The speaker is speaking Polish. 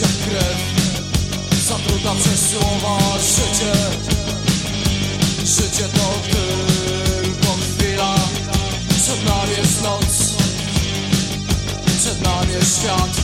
się w krew, zatruta przez słowa. Życie to tylko chwila. Przed nami jest noc, przed nami jest świat.